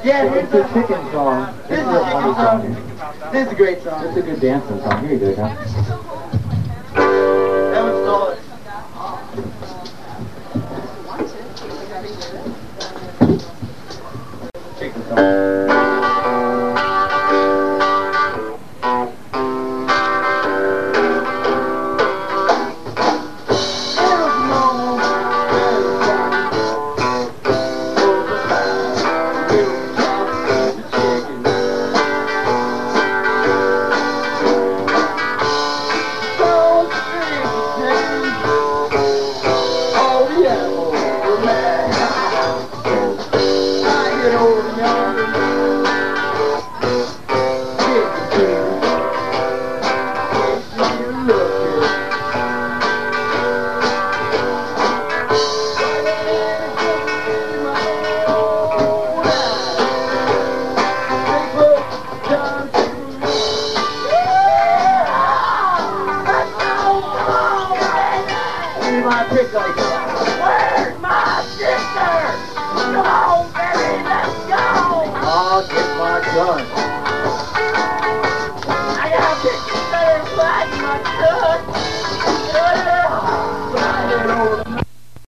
Yeah, It's a chicken song. This is a a funny song. song. This is a great song. It's a good dancing song. Here you go, Tom. That one's solid. Chicken song. Pick like